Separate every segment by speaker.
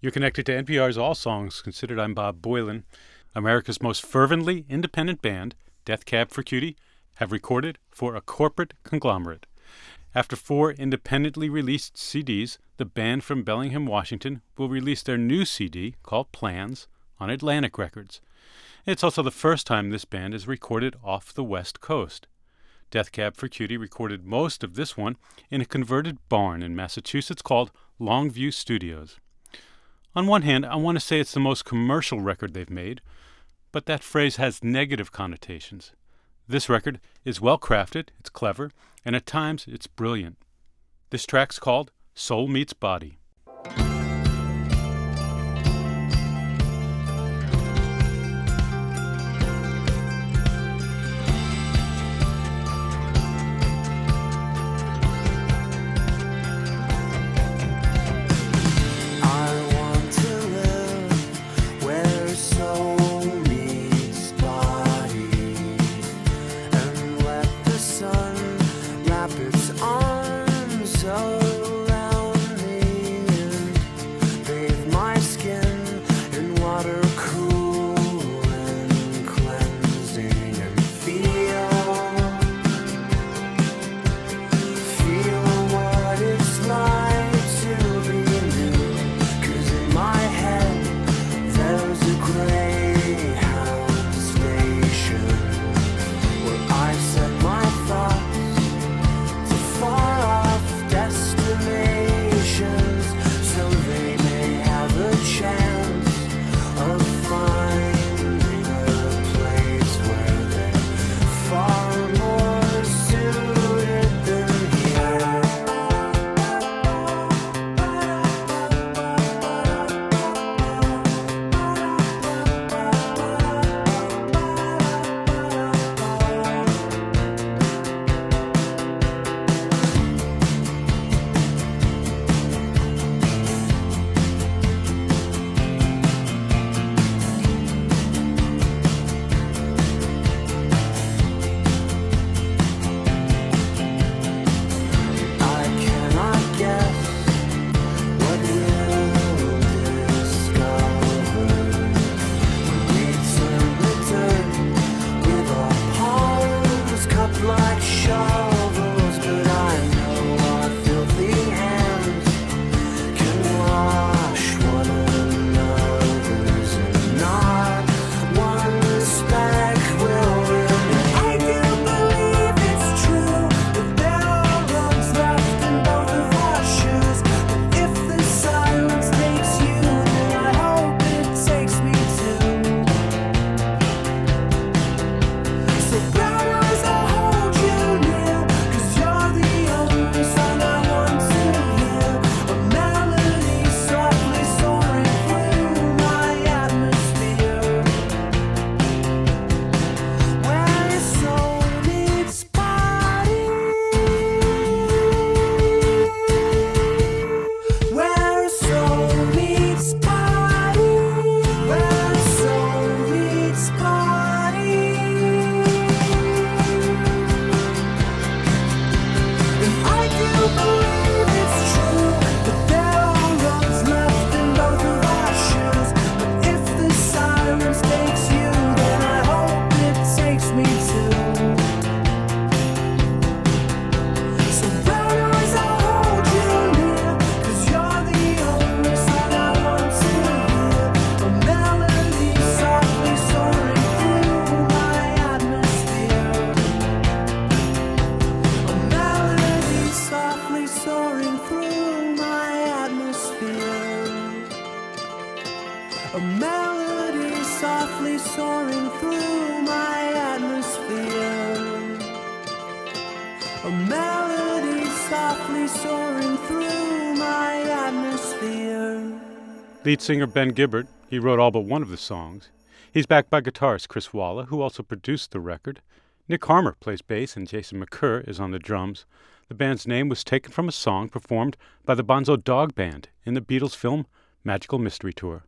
Speaker 1: You're connected to NPR's All Songs Considered. I'm Bob Boilen. America's most fervently independent band, Death Cab for Cutie, have recorded for a corporate conglomerate. After 4 independently released CDs, the band from Bellingham, Washington, will release their new CD, called Plans, on Atlantic Records. It's also the first time this band is recorded off the West Coast. Death Cab for Cutie recorded most of this one in a converted barn in Massachusetts called Longview Studios. On one hand, I want to say it's the most commercial record they've made, but that phrase has negative connotations. This record is well crafted, it's clever, and at times it's brilliant. This track's called Soul Meets Body. Lead singer Ben Gibbard, he wrote all but one of the songs. He's backed by guitarist Chris Walla, who also produced the record. Nick Harmer plays bass and Jason McCurr is on the drums. The band's name was taken from a song performed by the Bonzo Dog Band in the Beatles film Magical Mystery Tour.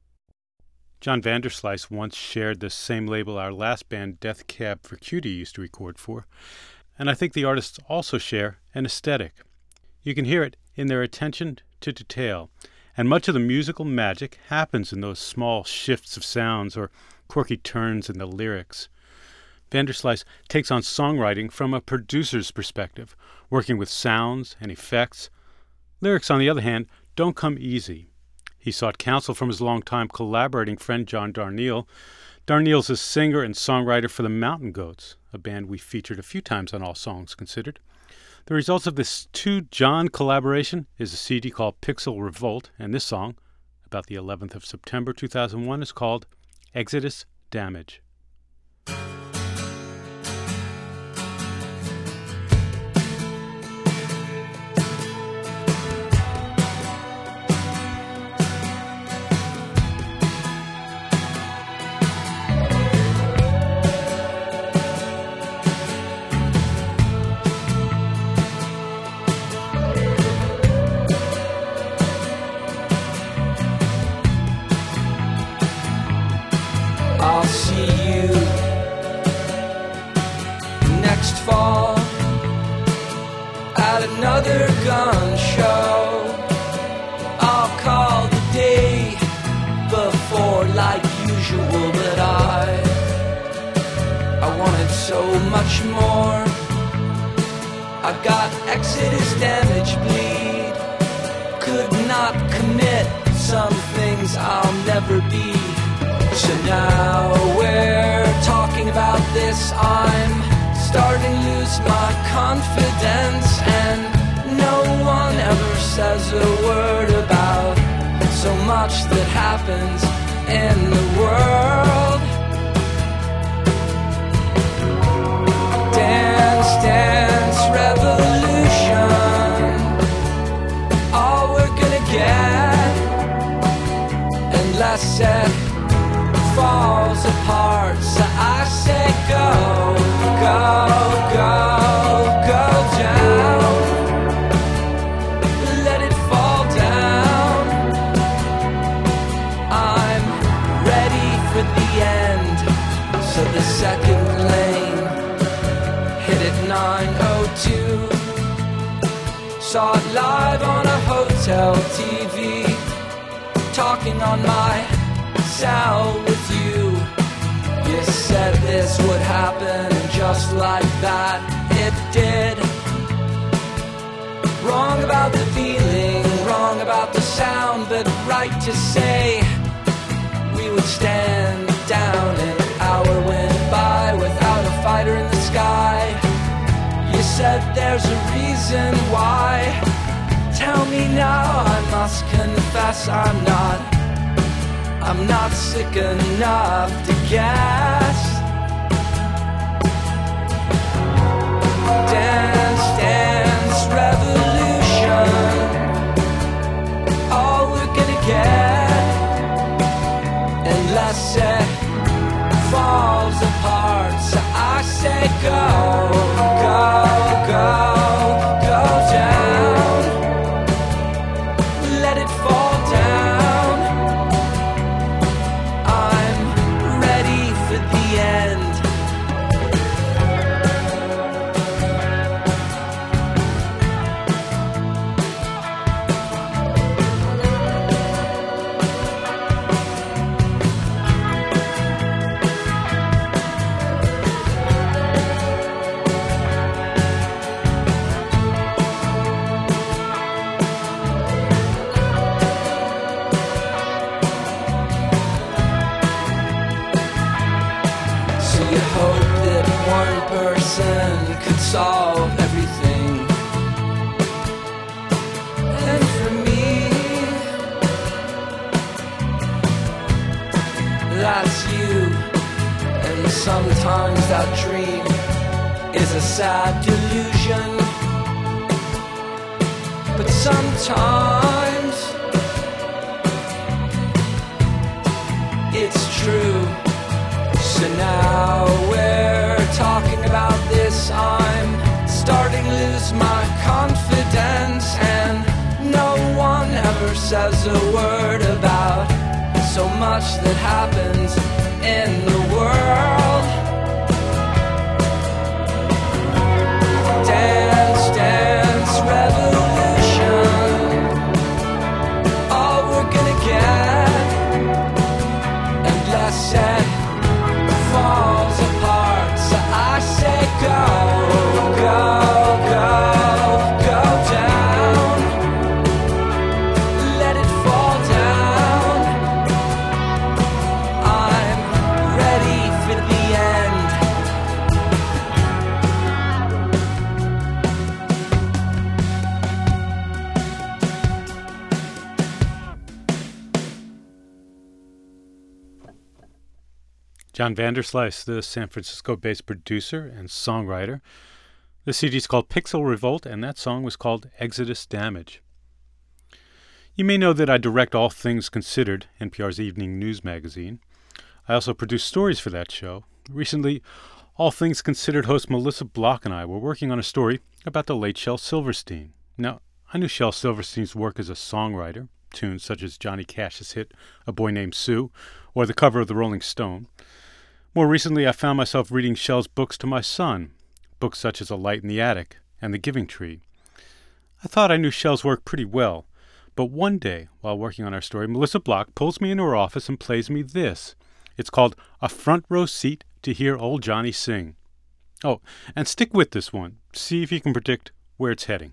Speaker 1: John Vanderslice once shared the same label our last band, Death Cab for Cutie, used to record for, and I think the artists also share an aesthetic. You can hear it in their attention to detail And much of the musical magic happens in those small shifts of sounds or quirky turns in the lyrics. Vanderslice takes on songwriting from a producer's perspective, working with sounds and effects. Lyrics, on the other hand, don't come easy. He sought counsel from his longtime collaborating friend John Darnielle. Darnielle's a singer and songwriter for the Mountain Goats, a band we featured a few times on All Songs Considered. The results of this two-John collaboration is a CD called Pixel Revolt, and this song, about the 11th of September 2001, is called Exodus Damage.
Speaker 2: I'll see you next fall at another gun show. I'll call the day before like usual, but I wanted so much more. I got Exodus damage bleed, could not commit some things I'll never be. So now we're talking about this, I'm starting to lose my confidence, and no one ever says a word about so much that happens in the world. Dance, dance, revolution, all we're gonna get, unless it falls apart. So I say go, go, go, go down. Let it fall down. I'm ready for the end. So the second lane hit at 9:02. Saw it live on a hotel TV, talking on my cell with you. You said this would happen, and just like that it did. Wrong about the feeling, wrong about the sound, but right to say we would stand down. An hour went by without a fighter in the sky. You said there's a reason why. Tell me now, I must confess I'm not sick enough to guess. Dance, dance, revolution, all we're gonna get, unless it falls apart. So I say go, go, go, go down. Let it fall down. Could solve everything, and for me, that's you. And sometimes that dream is a sad delusion, but sometimes it's true. So now we're talking about this, I'm starting to lose my confidence, and no one ever says a word about so much that happens in the world. Dance, dance, revolution, all
Speaker 1: John Vanderslice, the San Francisco-based producer and songwriter. The CD is called Pixel Revolt, and that song was called Exodus Damage. You may know that I direct All Things Considered, NPR's evening news magazine. I also produce stories for that show. Recently, All Things Considered host Melissa Block and I were working on a story about the late Shel Silverstein. Now, I knew Shel Silverstein's work as a songwriter, tunes such as Johnny Cash's hit A Boy Named Sue, or the cover of the Rolling Stone. More recently, I found myself reading Shel's books to my son, books such as A Light in the Attic and The Giving Tree. I thought I knew Shel's work pretty well, but one day, while working on our story, Melissa Block pulls me into her office and plays me this. It's called A Front Row Seat to Hear Old Johnny Sing. Oh, and stick with this one. See if you can predict where it's heading.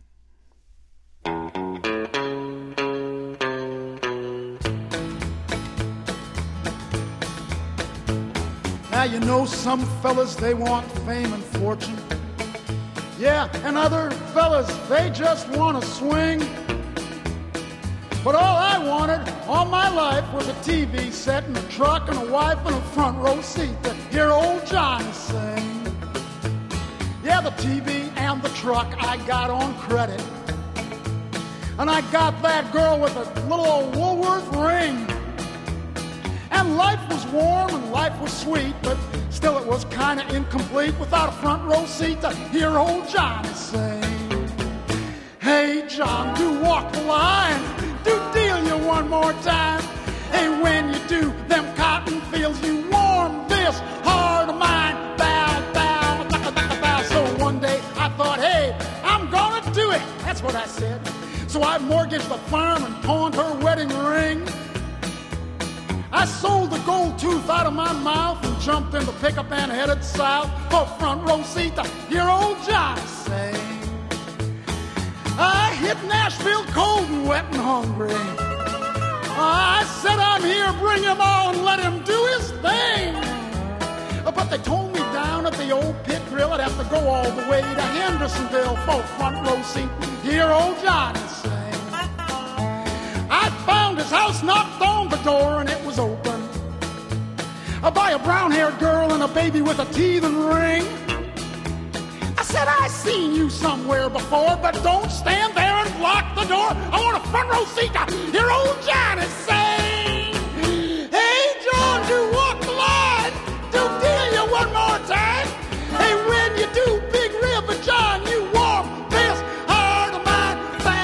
Speaker 3: Now you know some fellas, they want fame and fortune. Yeah, and other fellas, they just want to swing. But all I wanted all my life was a TV set and a truck and a wife and a front row seat to hear old Johnny sing. Yeah, the TV and the truck I got on credit. And I got that girl with a little old Woolworth ring. And life was warm and life was sweet, but still it was kind of incomplete without a front row seat to hear old Johnny sing. Hey, John, do walk the line. Do deal you one more time. Hey, when you do them cotton fields, you warm this heart of mine. Bow, bow, bow, bow, bow. So one day I thought, hey, I'm gonna do it. That's what I said. So I mortgaged the farm and pawned her wedding ring. I sold the gold tooth out of my mouth and jumped in the pickup and headed south for front row seat to hear old Johnny sing. I hit Nashville cold and wet and hungry. I said, I'm here, bring him on, let him do his thing. But they told me down at the old pit grill I'd have to go all the way to Hendersonville for front row seat, hear old Johnny sing. I found his house, knocked on the door, and it was open by a brown-haired girl and a baby with a teething ring. I said, I seen you somewhere before, but don't stand there and block the door. I want a front row seat to hear old Johnny sing. Hey, John, do walk the line. Do deal you one more time. Hey, when you do Big River John, you warm this heart of mine.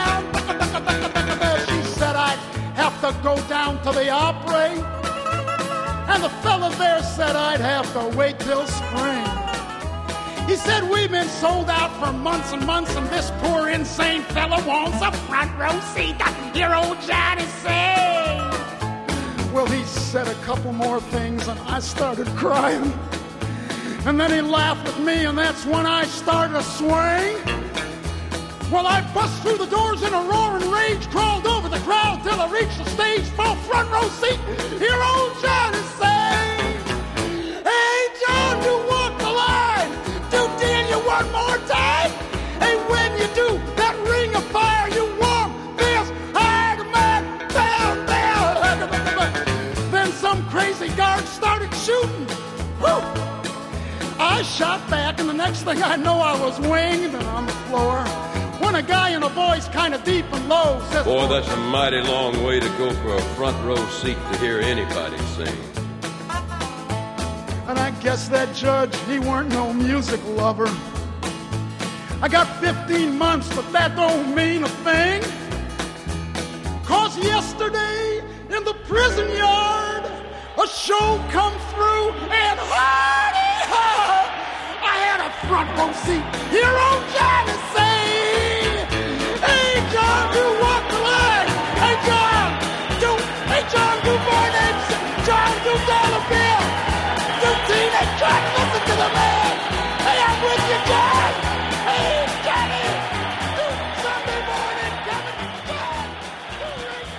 Speaker 3: She said I'd have to go down to the Opry, and the fella there said I'd have to wait till spring. He said, we've been sold out for months and months, and this poor insane fella wants a front row seat to hear old Johnny sing. Well, he said a couple more things, and I started crying. And then he laughed at me, and that's when I started to swing. Well, I bust through the doors in a roaring rage, crawled over the crowd till I reached the stage, full front row seat, hear old Johnny sing. Hey, John, you walk the line. Do deal you one more time. Hey, when you do that ring of fire, you warm this heart of mine. Down, down. Then some crazy guard started shooting. Woo! I shot back, and the next thing I know, I was winged and on the floor. When a guy in a voice kind of deep and low says,
Speaker 4: boy, that's a mighty long way to go for a front row seat to hear anybody sing.
Speaker 3: And I guess that judge, he weren't no music lover. I got 15 months, but that don't mean a thing. 'Cause yesterday in the prison yard, a show come through, and hardy-ho, I had a front row seat, hear old Johnny sing. Hey, John, do walk the line. Hey, John, do more names. John, do dollar bill. Do teenage John, listen to the man. Hey, I'm with you, John. Hey, Johnny, do Sunday morning, Kevin, John, do ring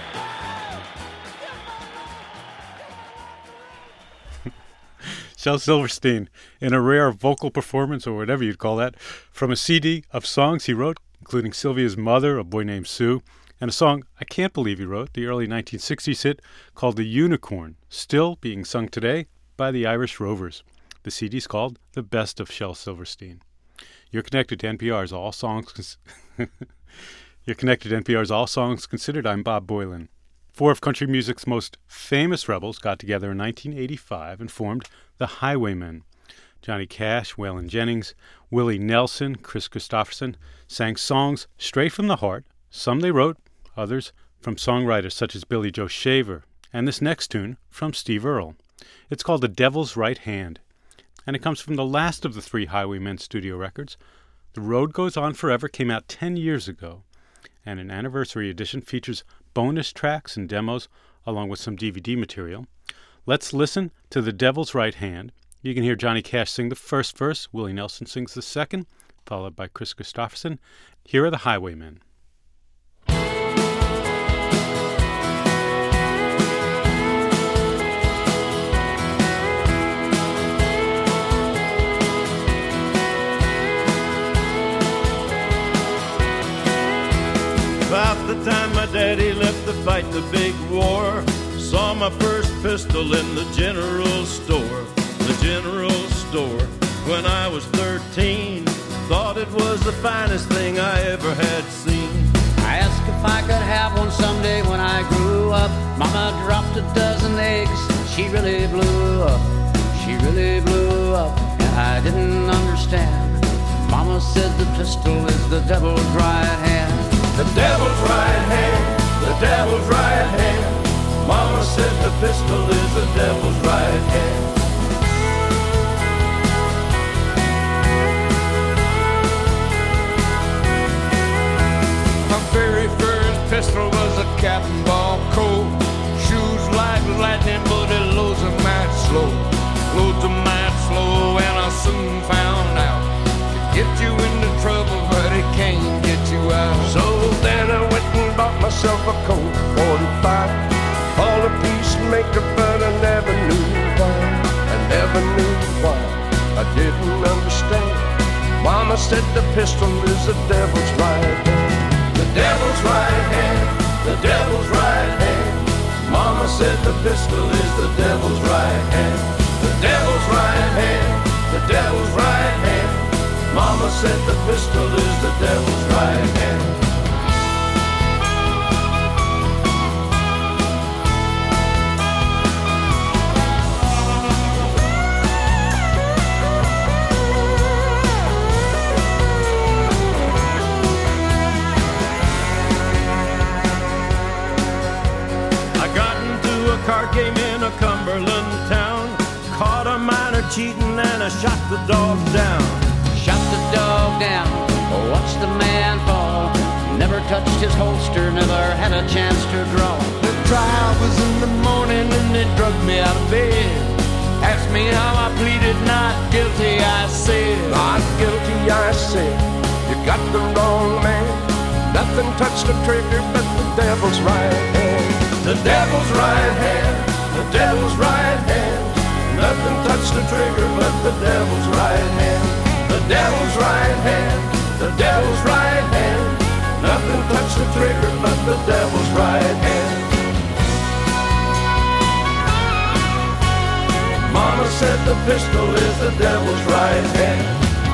Speaker 3: five.
Speaker 1: Shel Silverstein, in a rare vocal performance, or whatever you'd call that, from a CD of songs he wrote, including Sylvia's Mother, A Boy Named Sue, and a song I can't believe he wrote, the early 1960s hit called The Unicorn, still being sung today by the Irish Rovers. The CD's called The Best of Shel Silverstein. You're connected to NPR's All Songs. You're connected to NPR's All Songs Considered. I'm Bob Boilen. Four of country music's most famous rebels got together in 1985 and formed the Highwaymen. Johnny Cash, Waylon Jennings, Willie Nelson, Kris Kristofferson sang songs straight from the heart. Some they wrote, others from songwriters such as Billy Joe Shaver, and this next tune from Steve Earle. It's called The Devil's Right Hand, and it comes from the last of the three Highwaymen studio records. The Road Goes On Forever came out 10 years ago, and an anniversary edition features bonus tracks and demos along with some DVD material. Let's listen to The Devil's Right Hand. You can hear Johnny Cash sing the first verse, Willie Nelson sings the second, followed by Kris Kristofferson. Here are the Highwaymen.
Speaker 5: About the time my daddy left to fight the big war, saw my first pistol in the general store. The general store, when I was 13, thought it was the finest thing I ever had seen.
Speaker 6: I asked if I could have one someday when I grew up. Mama dropped a dozen eggs, she really blew up. She really blew up, and I didn't understand. Mama said the pistol is the devil's right hand.
Speaker 5: The devil's right hand, the devil's right hand. Mama said the pistol is the devil's right hand.
Speaker 7: My very first pistol was a cap and ball Colt. Shoes like lightning, but it loads a might slow. Loads a might slow, and I soon found out. It get you into trouble, but it can't get you out.
Speaker 5: So then I went and bought myself a Colt 45. All a peacemaker, but I never knew why. I never knew why. I didn't understand. Mama said the pistol is the devil's right hand. The devil's right hand, the devil's right hand. Mama said the pistol is the devil's right hand. The devil's right hand, the devil's right hand. Mama said the pistol is the devil's right hand. Card game in a Cumberland town. Caught a miner cheating and I shot the dog down.
Speaker 6: Shot the dog down, watched the man fall. Never touched his holster, never had a chance to draw.
Speaker 7: The trial was in the morning and they drugged me out of bed. Asked me how I pleaded not guilty, I said.
Speaker 5: Not guilty, I said. You got the wrong man. Nothing touched the trigger but the devil's right hand. The devil's right hand, the devil's right hand. Nothing touched the trigger but the devil's right hand. The devil's right hand, the devil's right hand. Nothing touched the trigger but the devil's right hand. Mama said the pistol is the devil's right hand.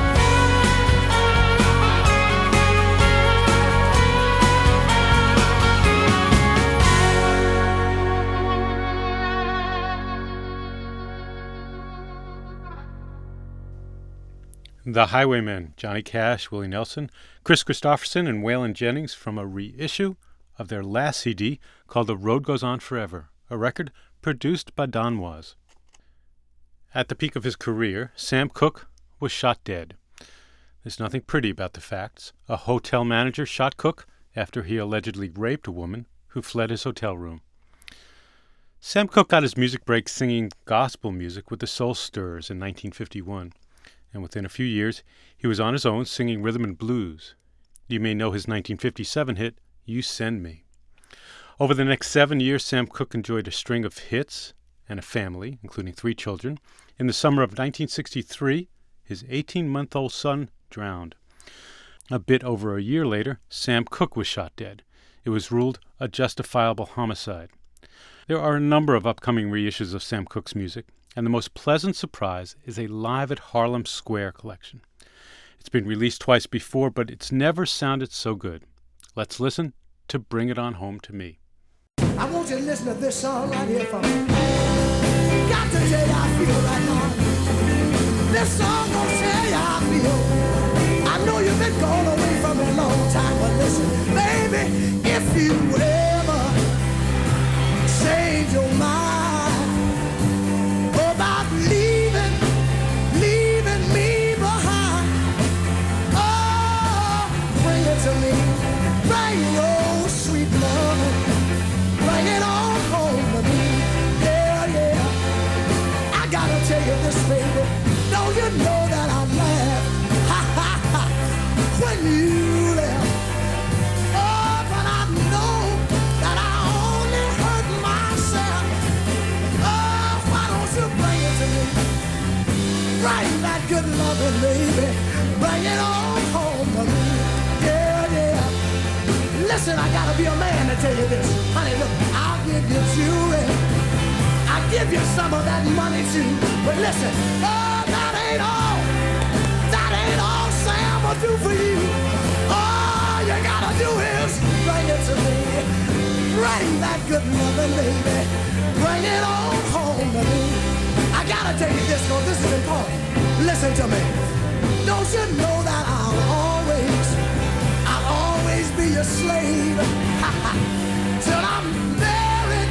Speaker 1: The Highwaymen, Johnny Cash, Willie Nelson, Kris Kristofferson, and Waylon Jennings from a reissue of their last CD called The Road Goes On Forever, a record produced by Don Was. At the peak of his career, Sam Cooke was shot dead. There's nothing pretty about the facts. A hotel manager shot Cooke after he allegedly raped a woman who fled his hotel room. Sam Cooke got his music break singing gospel music with the Soul Stirrers in 1951. And within a few years, he was on his own singing rhythm and blues. You may know his 1957 hit, You Send Me. Over the next 7 years, Sam Cooke enjoyed a string of hits and a family, including 3 children. In the summer of 1963, his 18-month-old son drowned. A bit over a year later, Sam Cooke was shot dead. It was ruled a justifiable homicide. There are a number of upcoming reissues of Sam Cooke's music. and the most pleasant surprise is a Live at Harlem Square collection. It's been released twice before, but it's never sounded so good. Let's listen to Bring It On Home to Me.
Speaker 8: I want you to listen to this song right here from me. Got to tell you how I feel right now. This song gonna tell you how I feel. I know you've been gone away from me a long time, but listen, baby, if you ever change your mind about leaving me behind, oh, bring it to me. Bring your sweet love. Bring it on home to me. Yeah, yeah. I gotta tell you this, baby. Don't you know that I laughed? Ha, ha, ha. When you left. Oh, but I know that I only hurt myself. Oh, why don't you bring it to me? Bring that good loving, baby. Bring it on home to me. Yeah, yeah. Listen, I gotta be a man to tell you this. Honey, look, I'll give you jewelry. I'll give you some of that money too. But listen, oh, that ain't all. That ain't all Sam will do for you. All you gotta do is bring it to me. Bring that good loving, baby. Bring it on home to me. I gotta tell you this, cause this is important. Listen to me. Don't you know that I'll always be your slave till I'm buried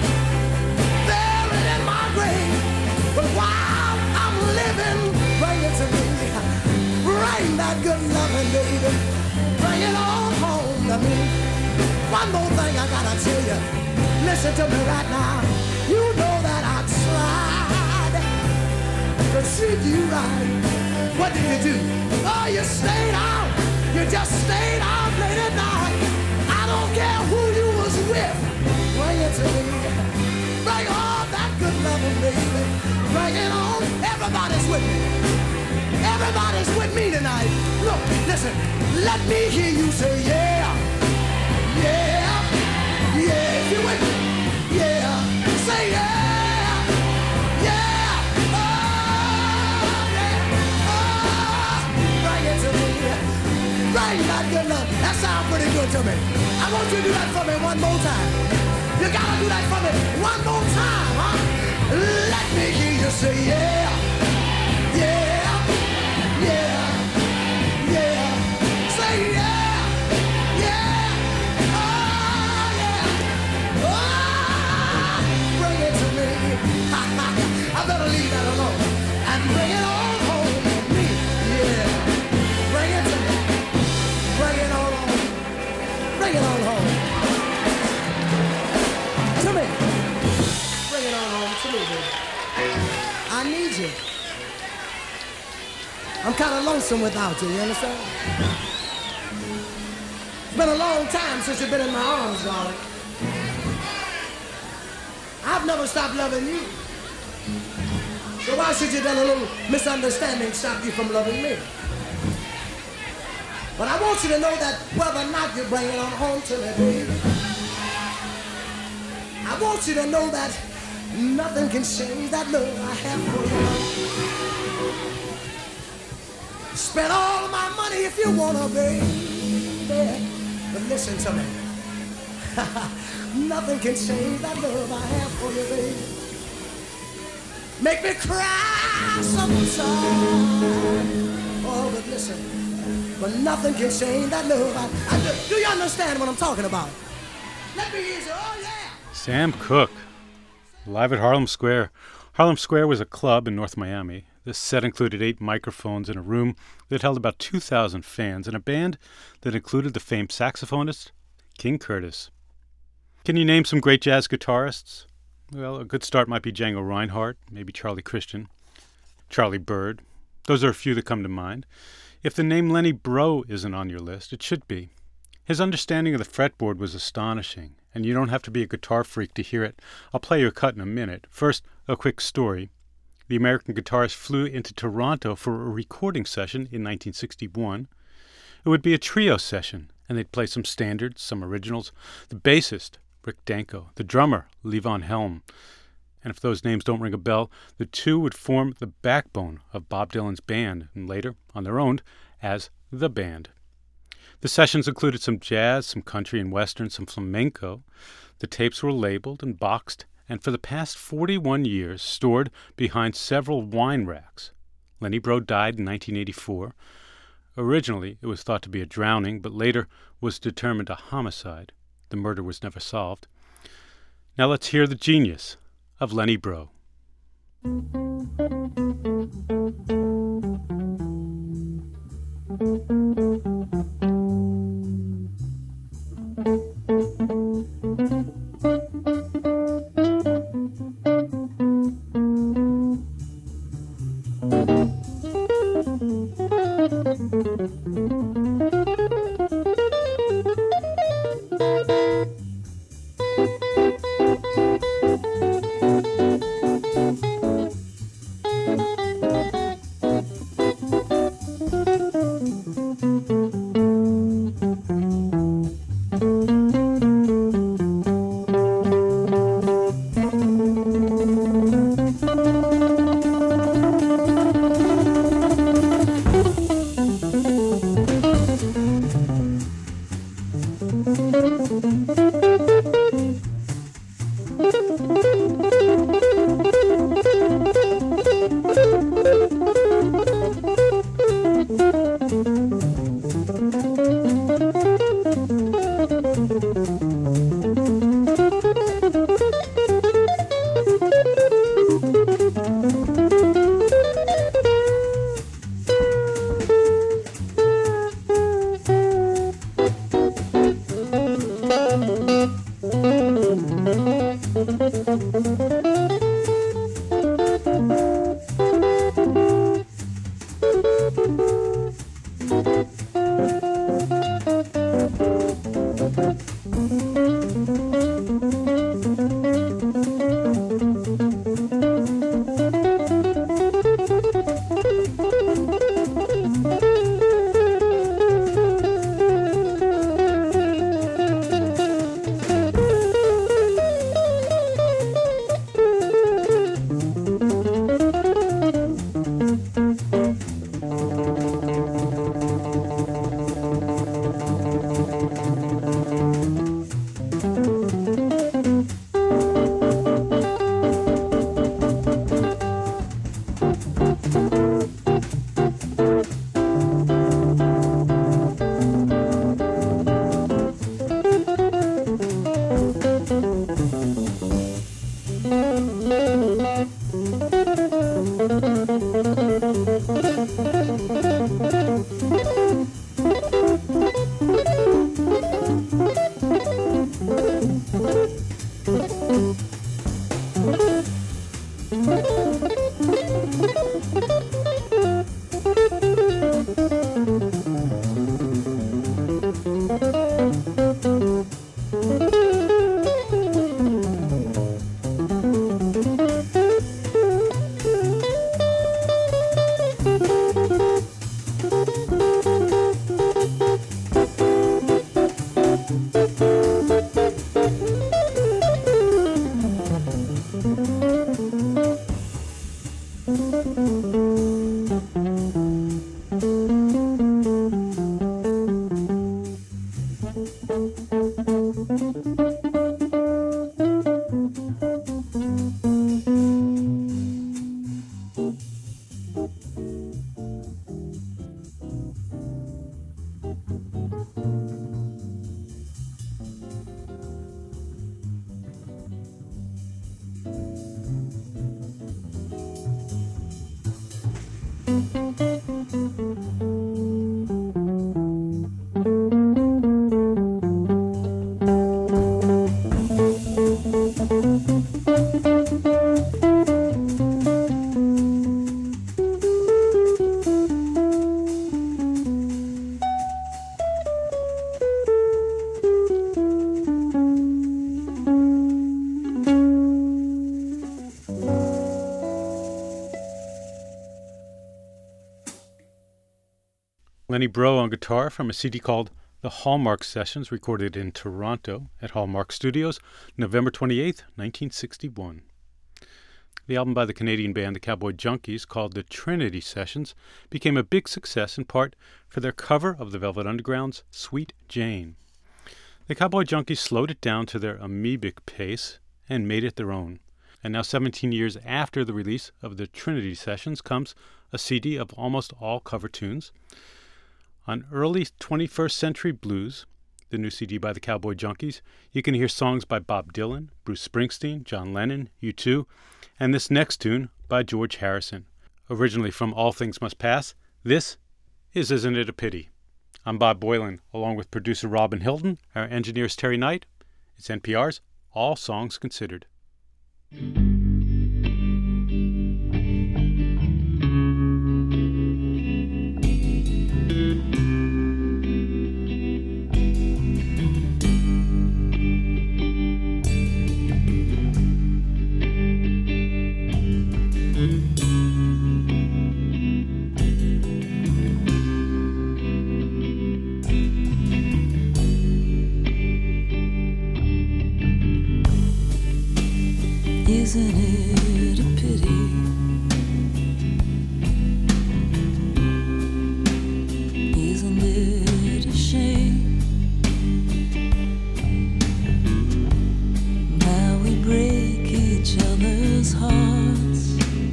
Speaker 8: in my grave. But while I'm living, bring it to me. Bring that good loving, baby. Bring it on home to me. One more thing I gotta tell you. Listen to me right now. You know that I tried to treat you right. What did you do? Oh, you stayed out. You just stayed out late at night. I don't care who you was with. Bring it to me. Bring all that good loving, baby. Bring it on. Everybody's with me. Everybody's with me tonight. Look, listen. Let me hear you say yeah. Yeah. Yeah. If you're with me. Yeah. Say yeah. Yeah. Oh, yeah. Oh, bring it to me. Bring that good love. That sounds pretty good to me. I want you to do that for me one more time. You gotta do that for me one more time, huh? Let me hear you say yeah. Yeah. Yeah. Yeah. Say yeah. Yeah. Oh, yeah. Oh, bring it to me. I better leave that alone. And bring it on home to me. Yeah. Bring it to me. Bring it on home. Bring it on home. To me. Bring it on home to me, baby. I need you. I'm kind of lonesome without you, you understand? It's been a long time since you've been in my arms, darling. I've never stopped loving you. So why should you let a little misunderstanding stop you from loving me? But I want you to know that whether or not you bring it on home to me, baby, I want you to know that nothing can change that love I have for you. Spend all of my money if you wanna, baby. But listen to me. Nothing can change that love I have for you, baby. Make me cry sometimes. Oh, but listen. But nothing can change that love I do. Do you understand what I'm talking about? Let me hear you. Oh, yeah.
Speaker 1: Sam Cooke, live at Harlem Square. Harlem Square was a club in North Miami. This set included 8 microphones in a room that held about 2,000 fans and a band that included the famed saxophonist King Curtis. Can you name some great jazz guitarists? Well, a good start might be Django Reinhardt, maybe Charlie Christian, Charlie Byrd. Those are a few that come to mind. If the name Lenny Breau isn't on your list, it should be. His understanding of the fretboard was astonishing, and you don't have to be a guitar freak to hear it. I'll play you a cut in a minute. First, a quick story. The American guitarist flew into Toronto for a recording session in 1961. It would be a trio session, and they'd play some standards, some originals. The bassist, Rick Danko, the drummer, Levon Helm, And if those names don't ring a bell, the two would form the backbone of Bob Dylan's band, and later, on their own, as The Band. The sessions included some jazz, some country and western, some flamenco. The tapes were labeled and boxed, and for the past 41 years stored behind several wine racks. Lenny Breau died in 1984. Originally, it was thought to be a drowning, but later was determined a homicide. The murder was never solved. Now let's hear the genius of Lenny Breau. Lenny Breau on guitar from a CD called The Hallmark Sessions, recorded in Toronto at Hallmark Studios, November 28, 1961. The album by the Canadian band the Cowboy Junkies, called the Trinity Sessions, became a big success in part for their cover of the Velvet Underground's Sweet Jane. The Cowboy Junkies slowed it down to their amoebic pace and made it their own. And now 17 years after the release of the Trinity Sessions comes a CD of almost all cover tunes. On Early 21st Century Blues, the new CD by the Cowboy Junkies, you can hear songs by Bob Dylan, Bruce Springsteen, John Lennon, U2, and this next tune by George Harrison. Originally from All Things Must Pass, this is Isn't It a Pity? I'm Bob Boylan, along with producer Robin Hilton, our engineers Terry Knight. It's NPR's All Songs Considered.
Speaker 9: Isn't it a pity? Isn't it a shame? Now we break each other's hearts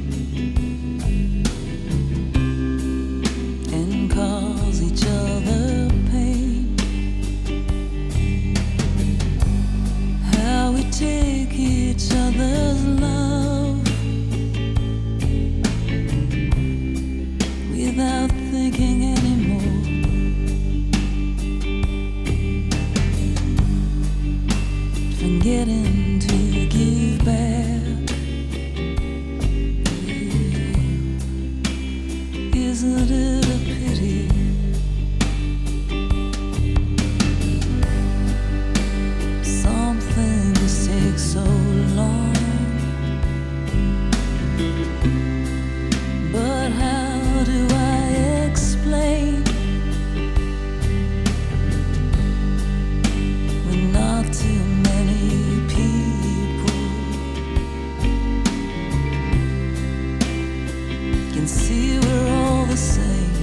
Speaker 9: and cause each other pain. How we take each other's love without thinking anymore. Forgetting to give back. Isn't it a pity? Some things take so long. But how do I explain when not too many people can see we're all the same?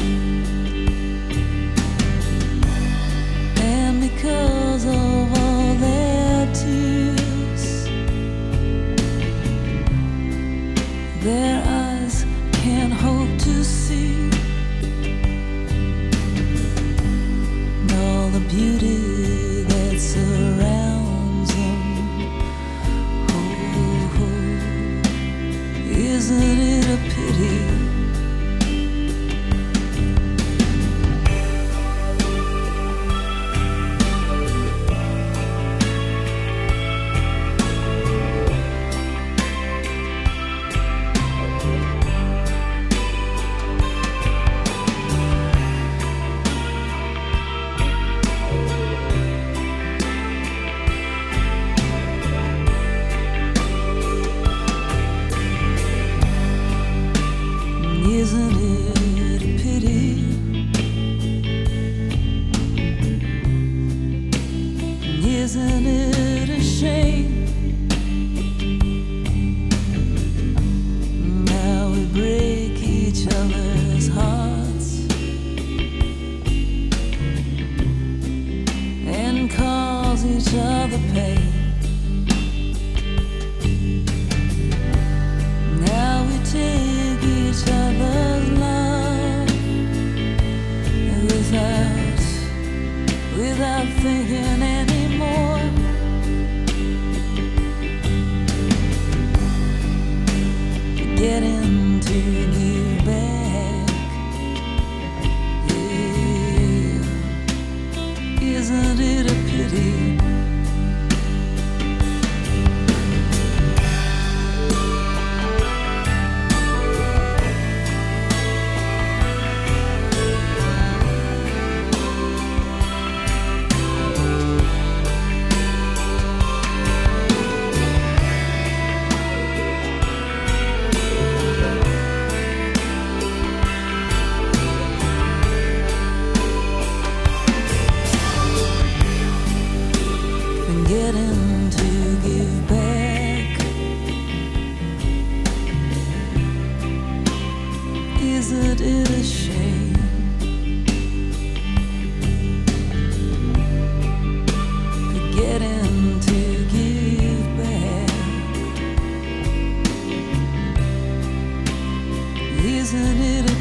Speaker 9: And because of all their tears, their eyes can't hope to see all the beauty that surrounds them. Oh, oh, isn't it a pity? Isn't it a pity? Isn't it a shame? Now we break each other's hearts and cause each other pain. Now we take each other's love without thinking anymore. Getting to give back. Yeah. Isn't it a pity? Isn't it a shame? Forgetting to give back. Isn't it a